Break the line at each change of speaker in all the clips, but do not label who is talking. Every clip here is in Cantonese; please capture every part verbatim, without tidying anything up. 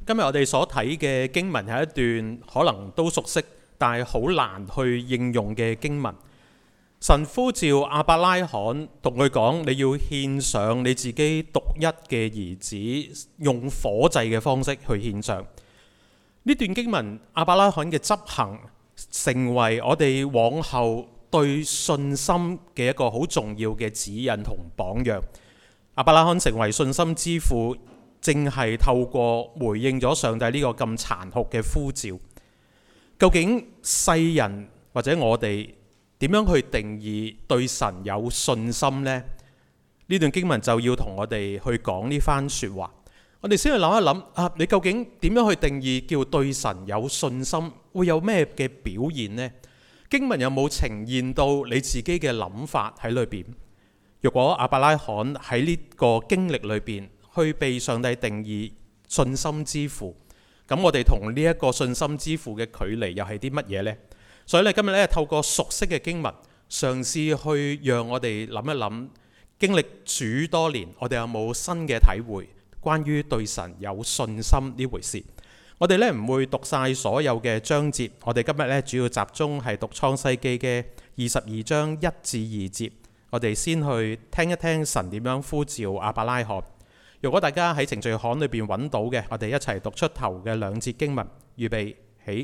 今日我哋所睇嘅經文係一段可能都熟悉，但係好難去應用嘅經文。神呼召亞伯拉罕，同佢講：你要獻上你自己獨一嘅兒子，用火祭嘅方式去獻上。呢段經文，亞伯拉罕嘅執行，成為我哋往後對信心嘅一個好重要嘅指引同榜樣。亞伯拉罕成為信心之父，正係透過回應咗上帝呢個咁殘酷嘅呼召。究竟世人或者我哋點樣去定義對神有信心呢？呢段經文就要同我哋去講呢番說話。我哋先去諗一諗啊，你究竟點樣去定義叫對神有信心？會有咩嘅表現呢？經文有冇呈現到你自己嘅諗法喺裏邊？若果亞伯拉罕喺呢個經歷裏邊去被上帝定義信心之父，咁我哋同呢一個信心之父嘅距離又係啲乜嘢呢？所以咧，今日咧透過熟悉嘅經文，嘗試去讓我哋諗一諗，經歷主多年，我哋有冇新嘅體會，關於對神有信心呢回事。我哋咧唔會讀晒所有嘅章節，我哋今日咧主要集中係讀創世記嘅二十二章一至二節。我哋先去聽一聽神點樣呼召亞伯拉罕。如果大家喺程序刊裏邊揾到嘅，我哋一齊讀出頭嘅兩節經文。預備起。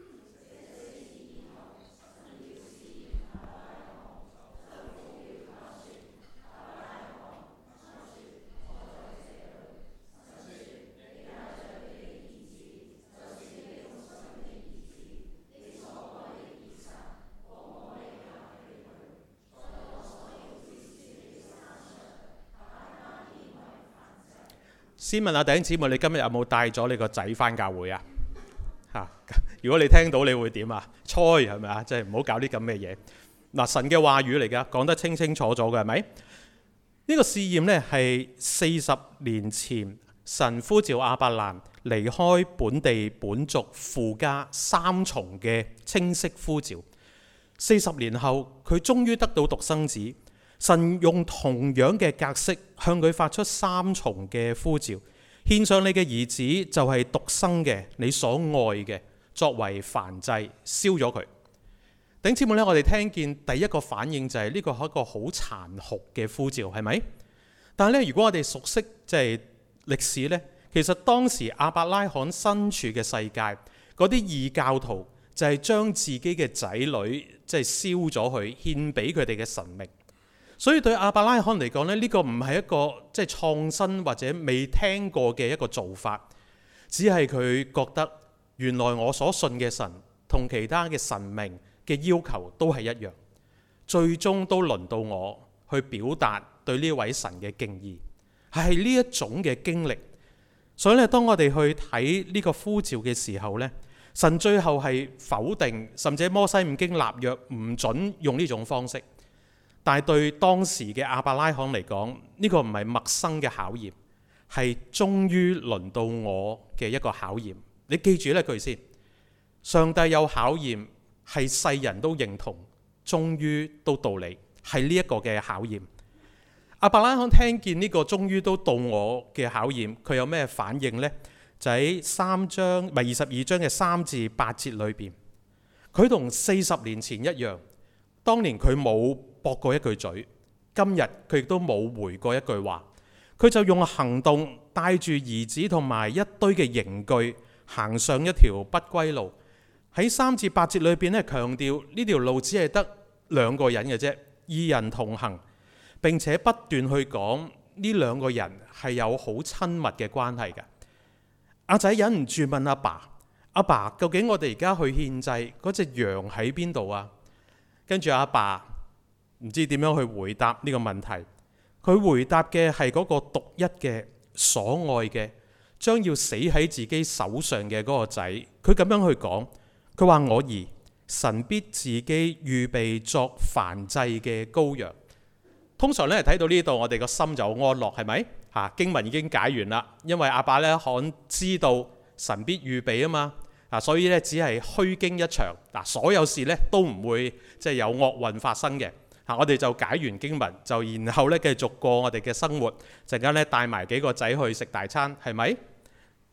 先問下弟兄姊妹，你今日有冇帶咗你個仔返教會啊？嚇！如果你聽到，你會點啊？猜係咪啊？即係唔好搞啲咁嘅嘢。嗱，神嘅話語嚟㗎，講得清清楚楚嘅係咪？呢個試驗呢係四十年前神呼召亞伯蘭離開本地本族父家三重嘅清晰呼召。四十年後，佢終於得到獨生子。神用同樣嘅格式向佢發出三重嘅呼召，獻上你嘅兒子就係獨生嘅，你所愛嘅，作為燔祭燒咗佢。弟兄姊妹咧，我哋聽見第一個反應就係呢個係一個好殘酷嘅呼召，係咪？但係咧，如果我哋熟悉即係歷史咧，其實當時亞伯拉罕身處嘅世界，嗰啲異教徒就係將自己嘅仔女即係燒咗佢，獻俾佢哋嘅神明。所以對亞伯拉罕嚟講咧，呢個唔係一個即係創新或者未聽過嘅一個做法，只係佢覺得原來我所信嘅神同其他嘅神明嘅要求都係一樣，最終都輪到我去表達對呢位神嘅敬意，係呢一種嘅經歷。所以咧，當我哋去睇呢個呼召嘅時候咧，神最後係否定，甚至摩西五經立約唔準用呢種方式。但係對當時嘅亞伯拉罕嚟講，呢個唔係陌生嘅考驗，係終於輪到我嘅一個考驗。你記住呢句先，上帝有考驗，係世人都認同，終於都到你，係呢一個嘅考驗。亞伯拉罕聽見呢個終於都到我嘅考驗，佢有咩反應呢？就喺三章唔係二十二章嘅三至八節裏邊，佢同四十年前一樣，當年佢冇駁過一句嘴，今日佢亦都冇回過一句話，佢就用行動帶住兒子同埋一堆嘅刑具行上一條不歸路。喺三至八節裏邊咧，強調呢條路只係得兩個人嘅啫，二人同行，並且不斷去講呢兩個人係有好親密嘅關係嘅。阿仔忍唔住問阿爸：阿爸，究竟我哋而家去獻祭嗰隻羊喺邊度啊？跟住阿爸唔知點樣去回答呢個問題，佢回答嘅係嗰個獨一嘅所愛嘅，將要死喺自己手上嘅嗰個仔。佢咁樣去講，佢話：我兒，神必自己預備作燔祭嘅羔羊。通常咧睇到呢度，我哋個心就安樂，係咪？嚇，經文已經解完啦，因為亞伯拉罕知道神必預備啊嘛。啊，所以咧只係虛驚一場，嗱，所有事咧都唔會即係有惡運發生嘅。嚇，我哋就解完經文，就然後咧繼續過我哋嘅生活，陣間咧帶埋幾個仔去食大餐，係咪？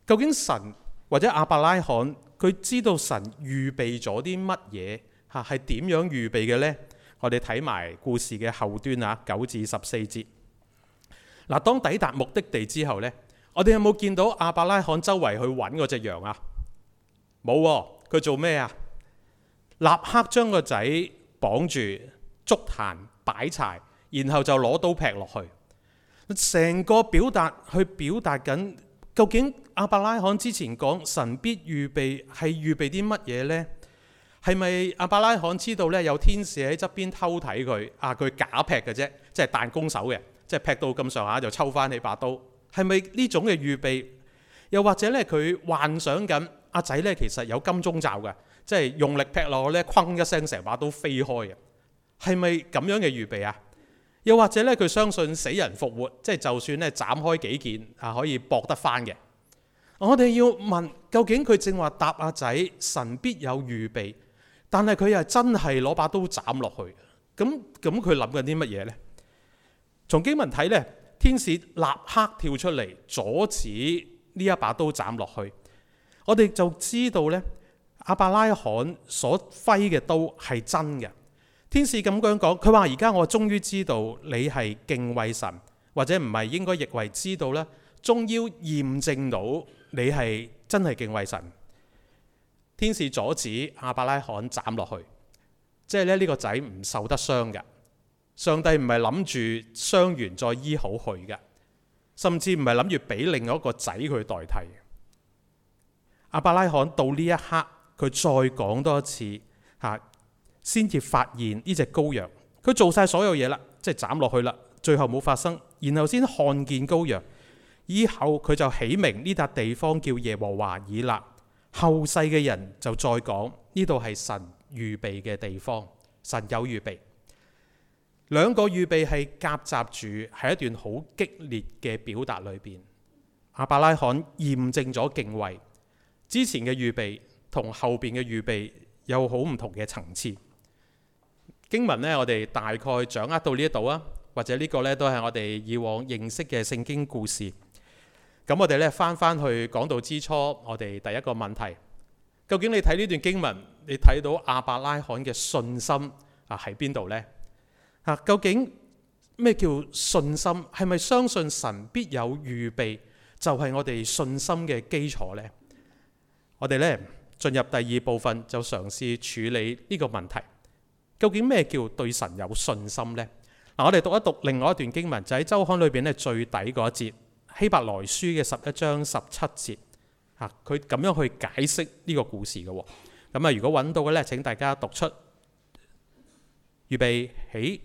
究竟神或者亞伯拉罕佢知道神預備咗啲乜嘢嚇，係點樣預備嘅呢？我哋睇埋故事嘅後端啊，九至十四節。嗱，當抵達目的地之後呢，我哋有冇見到亞伯拉罕周圍去揾嗰隻羊啊？冇喎，佢做咩啊？立刻將個仔綁住，築壇擺柴，然後就攞刀劈落去。成個表達去表達緊，究竟亞伯拉罕之前講神必預備係預備啲乜嘢呢？係咪亞伯拉罕知道呢有天使喺側邊偷睇佢啊？佢假劈嘅啫，即係彈弓手嘅，即係劈到咁上下就抽翻起把刀。係咪呢種嘅預備？又或者呢，佢幻想緊阿仔呢其實有金鐘罩嘅，即係用力劈落去呢，哐一聲成把刀飛開嘅。係咪咁樣嘅預備啊？又或者咧，佢相信死人復活，即係就算咧斬開幾件啊，可以駁得翻嘅。我哋要問，究竟佢正話答阿仔，神必有預備，但係佢又真係攞把刀斬落去。咁咁佢諗緊啲乜嘢呢？從經文睇呢，天使立刻跳出嚟阻止呢一把刀斬落去。我哋就知道呢，亞伯拉罕所揮嘅刀係真嘅。天使咁樣講，佢話而家我終於知道你係敬畏神，或者唔係應該譯為知道呢，終要驗證到你係真係敬畏神。天使阻止亞伯拉罕斬落去，即係咧呢個仔唔受得傷嘅。上帝唔係諗住傷完再醫好佢嘅，甚至唔係諗住俾另外一個仔佢代替。亞伯拉罕到呢一刻，佢再講多一次嚇。先至發現呢隻羔羊，佢做晒所有嘢啦，即係斬落去啦，最後冇發生，然後先看見羔羊，以後佢就起名呢笪地方叫耶和華以勒。後世嘅人就再講呢度係神預備嘅地方，神有預備。兩個預備係夾雜住喺一段好激烈嘅表達裏邊。亞伯拉罕驗證咗敬畏，之前嘅預備同後邊嘅預備有好唔同嘅層次。經文呢，我哋大概掌握到呢一度啊，或者呢個呢都係我哋以往認識嘅聖經故事。咁我哋呢翻翻去講道之初，我哋第一個問題，究竟你睇呢段經文，你睇到亞伯拉罕嘅信心啊喺邊度呢？啊，究竟咩叫信心？係咪相信神必有預備，就係我哋信心嘅基礎呢？我哋呢進入第二部分，就嘗試處理呢個問題。究竟咩叫對神有信心呢？嗱，我哋讀一讀另外一段經文，就喺周刊裏邊咧最底嗰一節，希伯來書嘅十一章十七節，嚇佢咁樣去解釋呢個故事嘅。咁啊，如果揾到嘅咧，請大家讀出，預備起。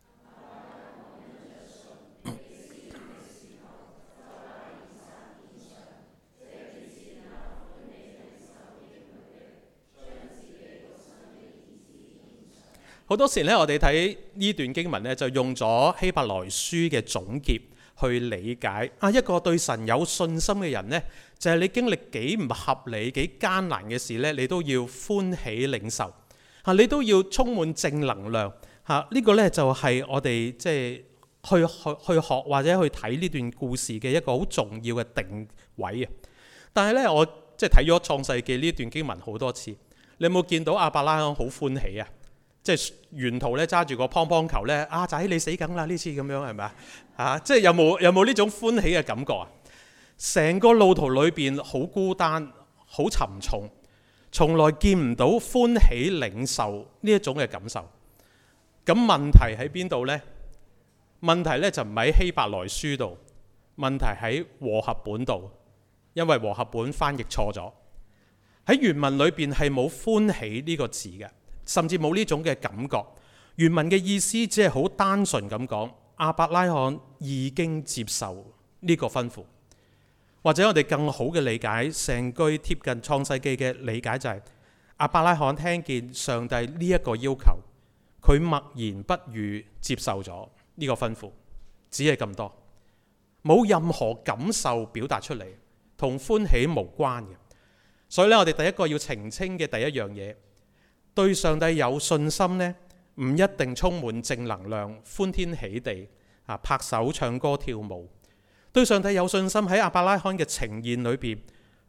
好多時咧，我哋睇呢段經文咧，就用咗希伯來書嘅總結去理解啊。一個對神有信心嘅人呢，就係你經歷幾唔合理、幾艱難嘅事呢，你都要歡喜領受啊！你都要充滿正能量嚇。呢個呢，就係我哋即係去去去學或者去睇呢段故事嘅一個好重要嘅定位啊。但係呢，我即係睇咗創世記呢段經文好多次，你有冇見到亞伯拉罕好歡喜啊？即係沿途咧揸住個乒乓球咧，阿仔你死梗啦呢次咁樣係咪啊？嚇！即係有冇有冇呢種歡喜嘅感覺啊？成個路途裏邊好孤單、好沉重，從來見唔到歡喜領受呢一種嘅感受。咁問題喺邊度呢？問題咧就唔喺希伯來書度，問題喺和合本度，因為和合本翻譯錯咗。喺原文裏邊係冇歡喜呢個字嘅。甚至冇呢種嘅感覺。原文嘅意思只係好單純咁講，亞伯拉罕已經接受呢個吩咐。或者我哋更好嘅理解，成句貼近創世記嘅理解就係、是、亞伯拉罕聽見上帝呢一個要求，佢默然不語接受咗呢個吩咐，只係咁多，冇任何感受表達出嚟，同歡喜無關嘅。所以咧，我哋第一個要澄清嘅第一樣嘢，對上帝有信心呢，唔一定充滿正能量、歡天喜地啊，拍手唱歌跳舞。對上帝有信心喺亞伯拉罕嘅呈現裏邊，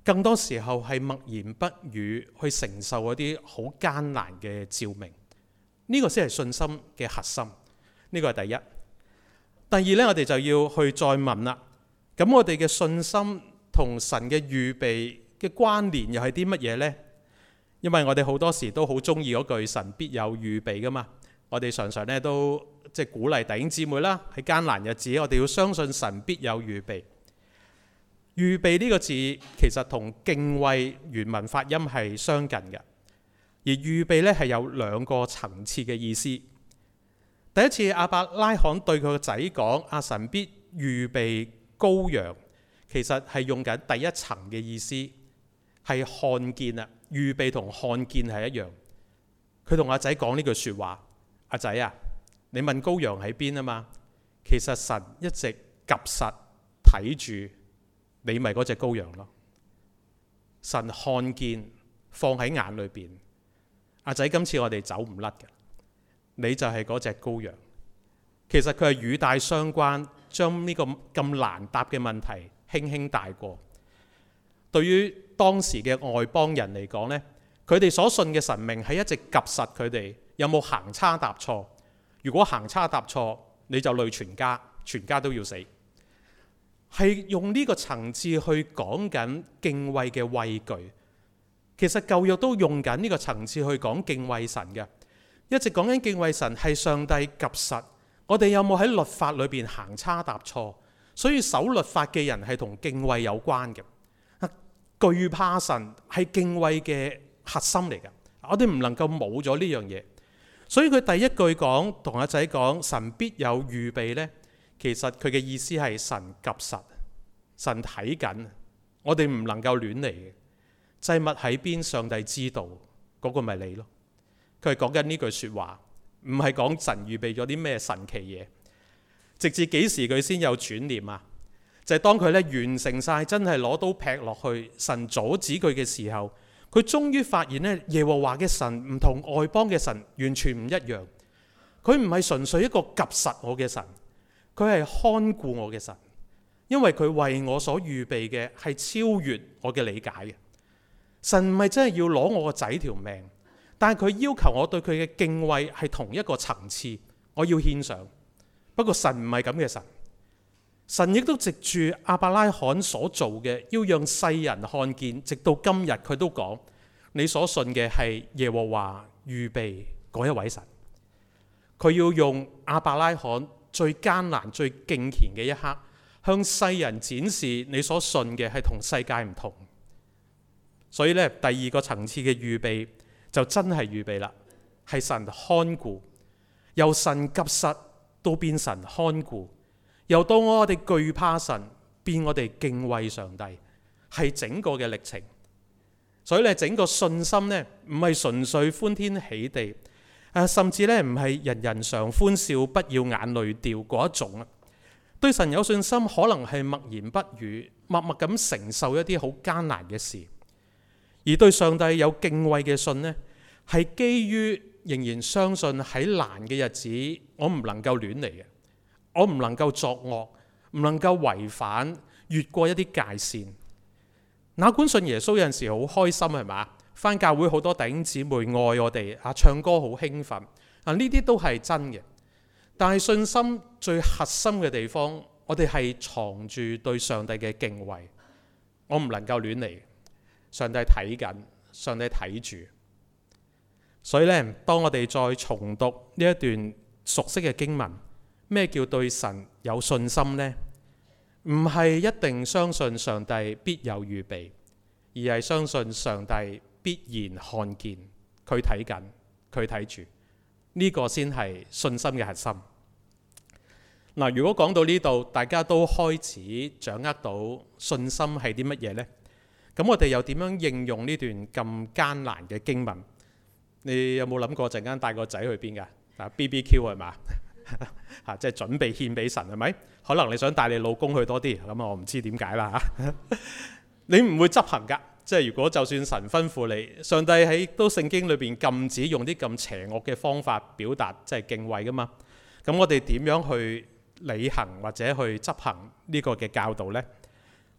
更多時候係默言不語去承受嗰啲好艱難嘅照明。呢個先係信心嘅核心。呢個係第一。第二呢，我哋就要去再問啦。咁我哋嘅信心同神嘅預備嘅關聯又係啲乜嘢呢？因為我哋好多時都好中意嗰句神必有預備噶嘛。我哋常常咧都即係鼓勵弟兄姊妹啦，喺艱難日子我哋要相信神必有預備。預備呢個字其實同敬畏原文發音係相近嘅，而預備咧係有兩個層次嘅意思。第一次亞伯拉罕對佢個仔講阿神必預備羔羊，其實係用緊第一層嘅意思，係看見啊。預備同看見係一樣。佢同阿仔講呢句說話，阿仔啊，你問羔羊喺邊啊嘛？其實神一直及實睇住你，咪嗰隻羔羊咯。神看見放喺眼裏邊，阿仔，今次我哋走唔甩嘅，你就係嗰隻羔羊。其實佢係語帶相關，將呢個咁難答嘅問題輕輕帶過。對於當時嘅外邦人嚟講呢，佢哋所信嘅神明係一直及實佢哋，有冇行差踏錯？如果行差踏錯，你就累全家，全家都要死。係用呢個層次去講緊敬畏嘅畏懼。其實舊約都用緊呢個層次去講敬畏神嘅，一直講緊敬畏神係上帝及實。我哋有冇喺律法裏邊行差踏錯？所以守律法嘅人係同敬畏有關嘅。懼怕神係敬畏嘅核心嚟㗎，我哋唔能夠冇咗呢樣嘢。所以佢第一句講同阿仔講神必有預備呢，其實佢嘅意思係神及實，神睇緊，我哋唔能夠亂嚟嘅。祭物喺邊，上帝知道，嗰個咪你咯。佢係講緊呢句說話，唔係講神預備咗啲咩神奇嘢。直至幾時佢先有轉念啊？就係當佢咧完成晒，真係攞刀劈落去，神阻止佢嘅時候，佢終於發現咧耶和華嘅神唔同外邦嘅神完全唔一樣。佢唔係純粹一個及實我嘅神，佢係看顧我嘅神，因為佢為我所預備嘅係超越我嘅理解嘅。神唔係真係要攞我個仔條命，但係佢要求我對佢嘅敬畏係同一個層次，我要獻上。不過神唔係咁嘅神。神亦都藉住亞伯拉罕所做嘅，要讓世人看見，直到今日佢都講，你所信嘅係耶和華預備嗰一位神。佢要用亞伯拉罕最艱難、最敬虔嘅一刻，向世人展示你所信嘅係同世界唔同。所以咧，第二個層次嘅預備就真係預備啦，係神看顧，由神及實到變神看顧。由到我哋懼怕神，變我哋敬畏上帝，係整個嘅歷程。所以咧，整個信心呢，唔係純粹歡天喜地，啊，甚至咧唔係人人常歡笑，不要眼淚掉嗰一種啊。對神有信心，可能係默言不語，默默咁承受一啲好艱難嘅事；而對上帝有敬畏嘅信呢，係基於仍然相信喺難嘅日子，我唔能夠亂嚟嘅。我唔能夠作惡，唔能夠違反，越過一啲界線。哪管信耶穌有陣時好開心係嘛？返教會好多弟兄姊妹愛我哋啊，唱歌好興奮啊，呢啲都係真嘅。但係信心最核心嘅地方，我哋係藏住對上帝嘅敬畏。我唔能夠亂嚟，上帝睇緊，上帝睇住。所以咧，當我哋再重讀呢一段熟悉嘅經文。咩叫對神有信心呢？唔係一定相信上帝必有預備，而係相信上帝必然看見，佢睇緊，佢睇住，呢個先係信心嘅核心。嗱，如果講到呢度，大家都開始掌握到信心係啲乜嘢呢？咁我哋又點樣應用呢段咁艱難嘅經文？你有冇諗過陣間帶個仔去邊㗎？啊 B B Q 係嘛？嚇，即係準備獻俾神係咪？可能你想帶你老公去多啲，咁啊我唔知點解啦嚇。你唔會執行㗎，即係如果就算神吩咐你，上帝喺都聖經裏邊禁止用啲咁邪惡嘅方法表達即係敬畏㗎嘛。咁我哋點樣去履行或者去執行呢個嘅教導呢？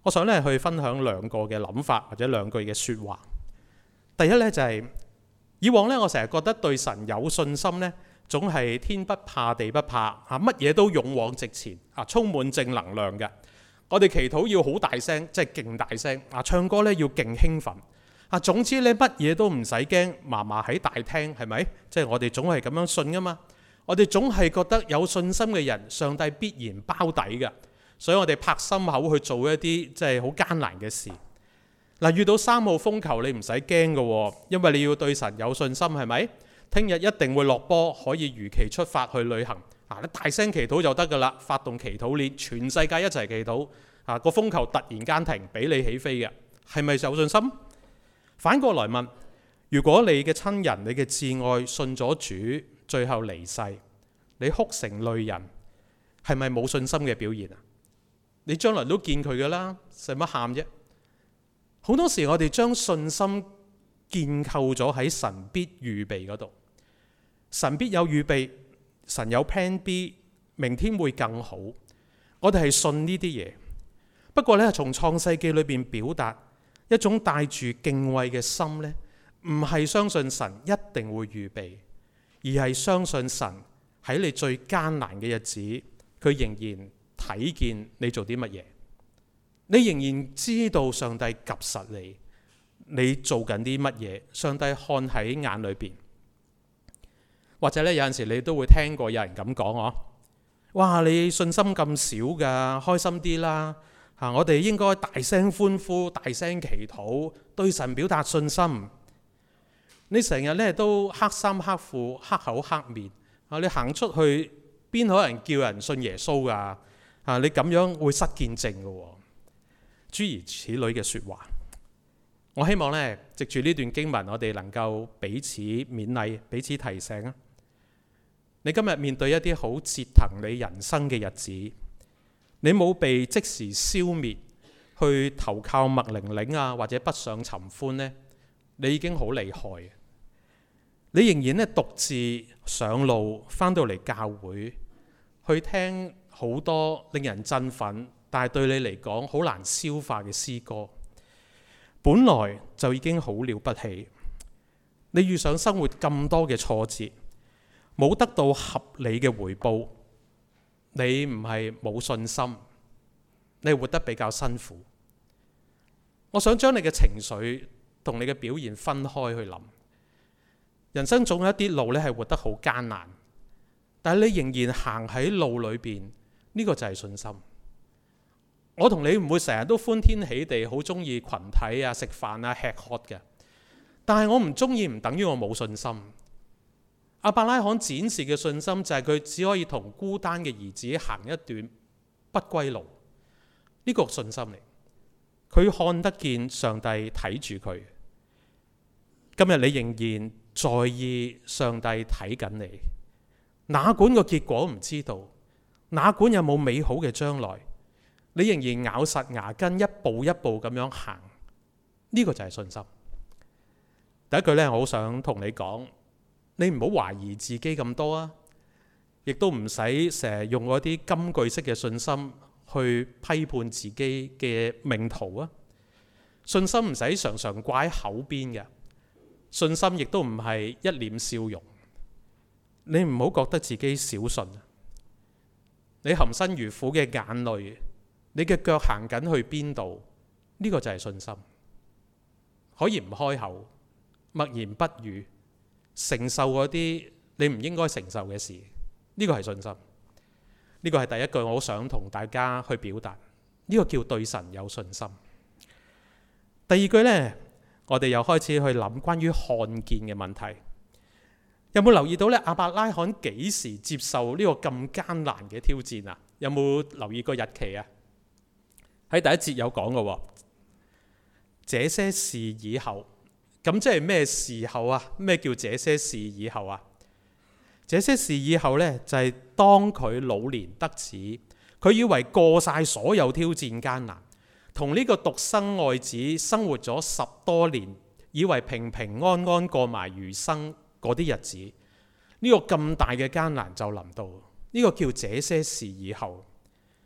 我想咧去分享兩個嘅諗法或者兩句嘅説話。第一咧就係、是、以往咧，我成日覺得對神有信心咧，總係天不怕地不怕啊，乜嘢都勇往直前啊，充滿正能量嘅。我哋祈禱要好大聲，即係勁大聲啊！唱歌咧要勁興奮啊！總之咧乜嘢都唔使驚，嫲嫲喺大廳係咪？即係我哋總係咁樣信噶嘛。我哋總係覺得有信心嘅人，上帝必然包底嘅。所以我哋拍心口去做一啲即係好艱難嘅事。嗱，遇到三號風球你唔使驚嘅，因為你要對神有信心係咪？聽日一定會落波，可以如期出發去旅行。啊！你大聲祈禱就得㗎啦，發動祈禱鏈，全世界一齊祈禱。啊！個風球突然間停，俾你起飛嘅，係咪有信心？反過來問，如果你嘅親人、你嘅摯愛信咗主，最後離世，你哭成淚人，係咪冇信心嘅表現啊？你將來都見佢㗎啦，使乜喊啫？好多時我哋將信心建構咗喺神必預備嗰度，神必有預備。神有 plan B， 明天會更好。我哋係信呢啲嘢，不過咧，從創世記裏邊表達一種帶住敬畏嘅心咧，唔係相信神一定會預備，而係相信神喺你最艱難嘅日子，佢仍然睇見你做啲乜嘢，你仍然知道上帝及實你，你做緊啲乜嘢，上帝看喺眼裏邊。或者咧，有陣時你都會聽過有人咁講哦，哇！你信心咁少噶，開心啲啦嚇！我哋應該大聲歡呼、大聲祈禱，對神表達信心。你成日咧都黑衫黑褲、黑口黑面啊！你行出去邊可能叫人信耶穌噶啊？你咁樣會失見證嘅喎，諸如此類嘅説話。我希望咧，藉住呢段經文，我哋能夠彼此勉勵、彼此提醒啊！你今日面對一啲好折騰你人生嘅日子，你冇被即時消滅，去投靠麥玲玲啊，或者北上尋歡呢，你已經好厲害。你仍然咧獨自上路，返到嚟教會，去聽好多令人振奮，但係對你嚟講好難消化嘅詩歌，本來就已經好了不起。你遇上生活咁多嘅挫折，冇得到合理嘅回報，你唔係冇信心，你活得比較辛苦。我想將你嘅情緒同你嘅表現分開去諗。人生總有一啲路咧係活得好艱難，但係你仍然行喺路裏邊，呢個就係信心。我同你唔會成日都歡天喜地，好中意群體啊、食飯啊、吃喝嘅，但係我唔中意唔等於我冇信心。亞伯拉罕展示嘅信心就係佢只可以同孤單嘅兒子行一段不歸路，呢個信心嚟。佢看得見上帝睇住佢。今日你仍然在意上帝睇緊你，哪管個結果唔知道，哪管有冇美好嘅將來，你仍然咬實牙根一步一步咁樣行，呢個就係信心。第一句咧，我好想同你講，你唔好懷疑自己咁多啊，亦都唔使成日用嗰啲金句式嘅信心去批判自己嘅命途啊。信心唔使常常掛喺口邊嘅，信心亦都唔係一臉笑容。你唔好覺得自己小信，你含辛茹苦嘅眼淚，你嘅腳行緊去邊度？呢個就係信心。可以唔開口，默言不語，承受嗰啲你唔應該承受嘅事，呢個係信心。呢個係第一句我好想同大家去表達，呢個叫對神有信心。第二句呢，我哋又開始去諗關於看見嘅問題。有冇留意到咧？亞伯拉罕幾時接受呢個咁艱難嘅挑戰啊？有冇留意個日期啊？喺第一節有講嘅，這些事以後。咁即係咩時候啊？咩叫這些事以後啊？這些事以後呢，就係當佢老年得子，佢以為過晒所有挑戰艱難，同呢個獨生愛子生活咗十多年，以為平平安安過埋餘生嗰啲日子，呢個咁大嘅艱難就臨到，呢個叫這些事以後。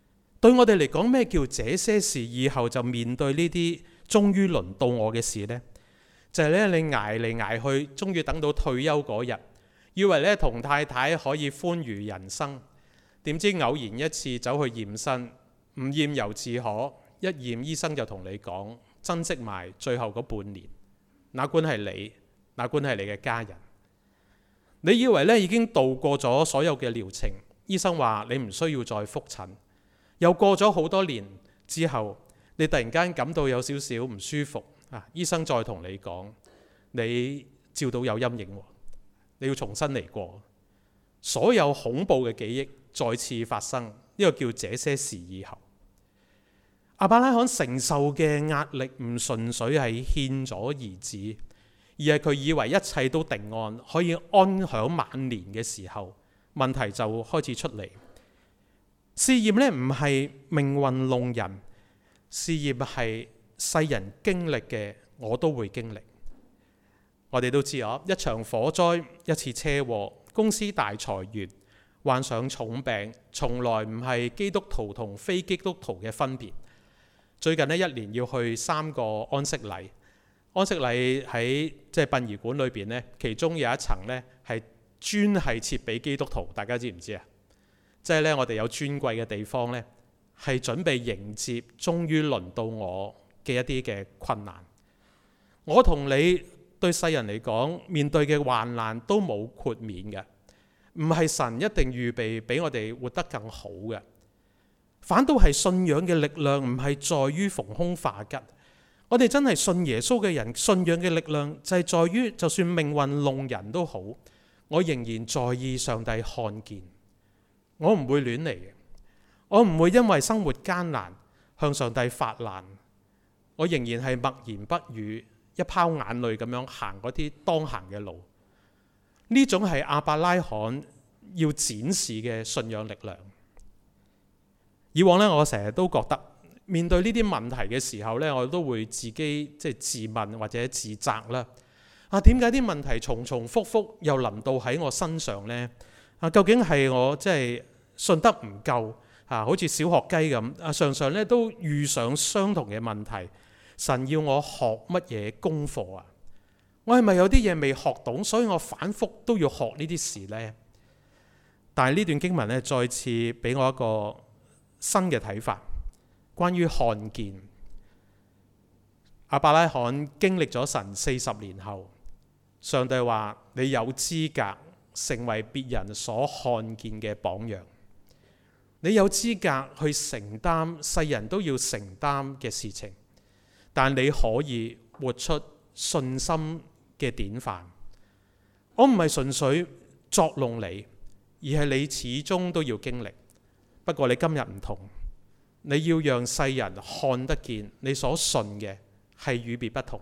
對我哋嚟講，咩叫這些事以後就面對呢啲終於輪到我嘅事呢？就係咧，你捱嚟捱去，終於等到退休嗰日，以為咧同太太可以歡愉人生，點知偶然一次走去驗身，唔驗猶自可，一驗醫生就同你講，珍惜埋最後嗰半年，哪管係你，哪管係你嘅家人。你以為咧已經度過咗所有嘅療程，醫生話你唔需要再覆診，又過咗好多年之後，你突然間感到有少少唔舒服啊！醫生再同你講，你照到有陰影，你要重新嚟過。所有恐怖嘅記憶再次發生，呢個叫這些事以後。亞伯拉罕承受嘅壓力唔純粹係獻咗兒子，而係佢以為一切都定案，可以安享晚年嘅時候，問題就開始出嚟。試驗呢唔係命運弄人，試驗係世人經歷嘅，我都會經歷。我哋都知啊，一場火災，一次車禍，公司大裁員，患上重病，從來唔係基督徒同非基督徒嘅分別。最近呢，一年要去三個安息禮，安息禮喺即係殯儀館裏邊呢，其中有一層呢係專係設俾基督徒，大家知唔知啊？即係呢，我哋有尊貴嘅地方呢，係準備迎接終於輪到我嘅一啲嘅困難。我同你對世人嚟講，面對嘅患難都冇豁免嘅，唔係神一定預備俾我哋活得更好嘅。反倒係信仰嘅力量，唔係在於逢凶化吉。我哋真係信耶穌嘅人，信仰嘅力量就係在於，就算命運弄人都好，我仍然在意上帝看見。我唔會亂嚟嘅，我唔會因為生活艱難向上帝發難。我仍然係默言不語，一拋眼淚咁樣行嗰啲當行嘅路。呢種係亞伯拉罕要展示嘅信仰力量。以往咧，我成日都覺得面對呢啲問題嘅時候咧，我都會自己即係自問或者自責啦。啊，點解啲問題重重複複又臨到喺我身上呢？啊，究竟係我即係信得唔夠啊？好似小學雞咁啊，常常咧都遇上相同嘅問題。神要我學乜嘢功課啊？我係咪有啲嘢未學懂，所以我反覆都要學呢啲事呢？但係呢段經文咧，再次俾我一個新嘅睇法，關於看見。亞伯拉罕經歷咗神四十年後，上帝話你有資格成為別人所看見嘅榜樣，你有資格去承擔世人都要承擔嘅事情，但你可以活出信心嘅典範。我唔係純粹作弄你，而係你始終都要經歷。不過你今日唔同，你要讓世人看得見你所信嘅係與別不同。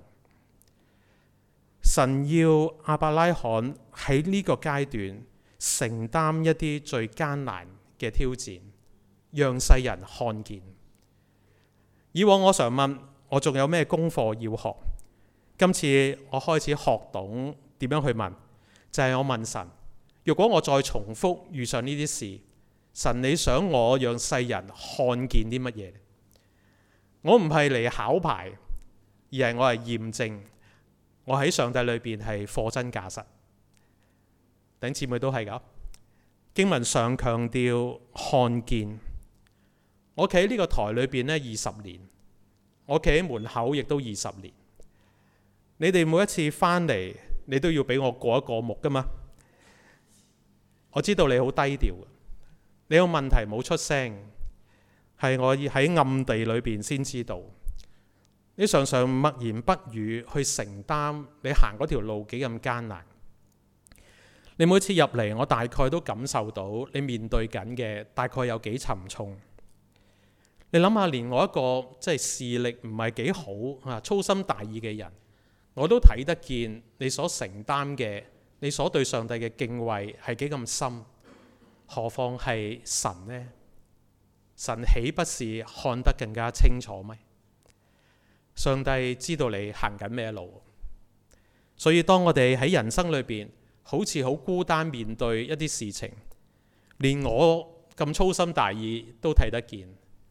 神要亞伯拉罕喺呢個階段承擔一啲最艱難嘅挑戰，讓世人看見。以往我常問我仲有咩功課要學，今次我開始學懂點樣去問，就係、是、我問神，如果我再重複遇上呢啲事，神你想我讓世人看見啲乜嘢？我唔係嚟考牌，而係我係驗證我喺上帝裏邊係貨真價實。弟兄姊妹都係㗎。經文上強調看見。我企喺呢個台裏邊呢二十年，我企喺門口亦都二十年。你哋每一次翻嚟，你都要俾我過一過目㗎嘛？我知道你好低調，你有問題冇出聲，係我喺暗地裏邊先知道。你常常默言不語去承擔你行嗰條路幾咁艱難。你每次入嚟，我大概都感受到你面對緊嘅大概有幾沉重。你諗下，連我一個即係視力唔係幾好啊、粗心大意嘅人，我都睇得見你所承擔嘅，你所對上帝嘅敬畏係幾咁深。何況係神呢？神豈不是看得更加清楚咩？上帝知道你行緊咩路，所以當我哋喺人生裏邊好似好孤單面對一啲事情，連我咁粗心大意都睇得見，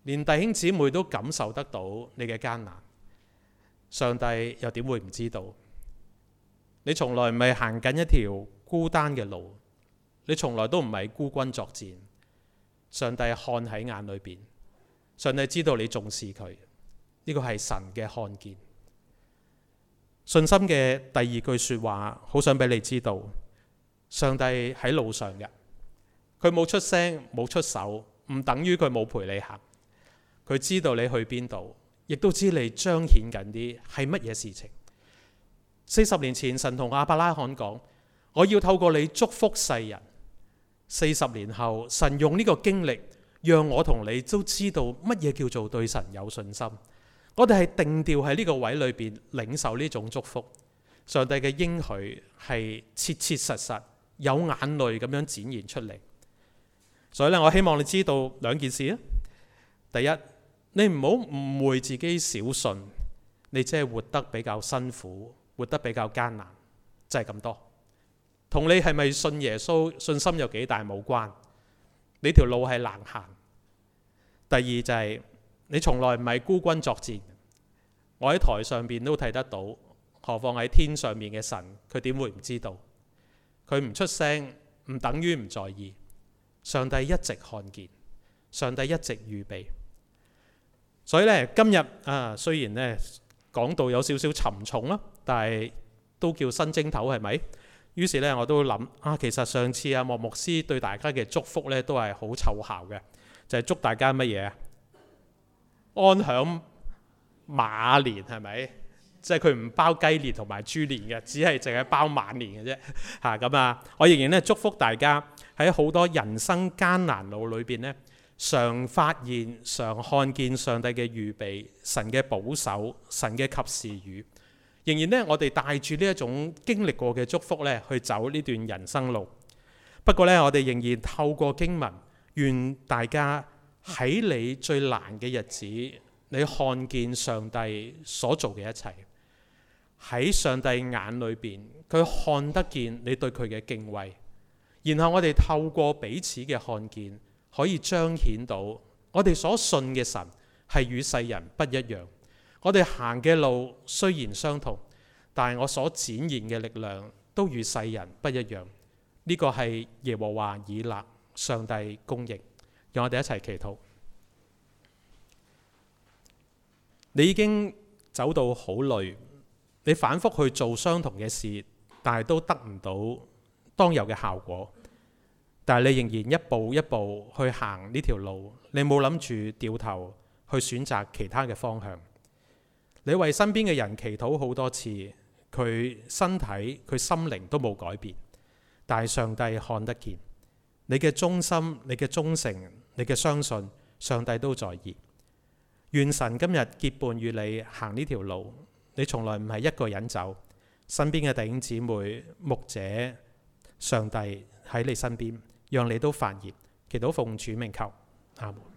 連弟兄姊妹都感受得到你嘅艱難，上帝又點會唔知道？你從來唔係行緊一條孤單嘅路，你從來都唔係孤軍作戰。上帝看喺眼裏邊，上帝知道你重視佢，呢個係神嘅看見。信心嘅第二句說話，好想俾你知道，上帝喺路上嘅，佢冇出聲冇出手，唔等於佢冇陪你行。佢知道你去邊度，亦都知你彰顯緊啲係乜嘢事情。四十年前，神同亞伯拉罕講：我要透過你祝福世人。四十年後，神用呢個經歷，讓我同你都知道乜嘢叫做對神有信心。我哋係定調喺呢個位裏邊領受呢種祝福。上帝嘅應許係切切實實有眼淚咁樣展現出嚟。所以咧，我希望你知道兩件事啊。第一，你唔好誤會自己小信，你只係活得比較辛苦，活得比較艱難，就係咁多。同你係咪信耶穌、信心有幾大冇關，你條路係難行。第二就係你從來唔係孤軍作戰，我喺台上邊都睇得到，何況喺天上面嘅神，佢點會唔知道？佢唔出聲，唔等於唔在意。上帝一直看見，上帝一直預備。所以咧，今日啊，雖然咧講到有少少沉重啦，但係都叫新正頭係咪？於是咧，我都諗啊，其實上次啊莫牧師對大家嘅祝福咧，都係好湊效嘅，就係、是、祝大家乜嘢啊？安享馬年係咪？即係佢唔包雞年同埋豬年嘅，只係淨係包晚年嘅啫。嚇咁啊！我仍然咧祝福大家喺好多人生艱難路裏邊咧，常發現、常看見上帝嘅預備、神嘅保守、神嘅及時雨。仍然咧，我哋帶住呢一種經歷過嘅祝福咧，去走呢段人生路。不過咧，我哋仍然透過經文，願大家喺你最難嘅日子，你看見上帝所做嘅一切。喺上帝眼裏邊，佢看得見你對佢嘅敬畏。然後我哋透過彼此嘅看見，可以彰顯到我哋所信嘅神係與世人不一樣。我哋行嘅路雖然相同，但係我所展現嘅力量都與世人不一樣。呢個係耶和華以勒，上帝公義。讓我哋一齊祈禱。你已經走到好累，你反覆去做相同嘅事，但係都得唔到當有嘅效果。但係你仍然一步一步去行呢條路，你冇諗住掉頭去選擇其他嘅方向。你為身邊嘅人祈禱好多次，佢身體佢心靈都冇改變，但係上帝看得見你嘅忠心、你嘅忠誠、你嘅相信，上帝都在意。願神今日結伴與你行呢條路，你從來唔係一個人走，身邊嘅弟兄姊妹、牧者、上帝喺你身邊，讓你都發熱。祈禱奉主名求，阿門。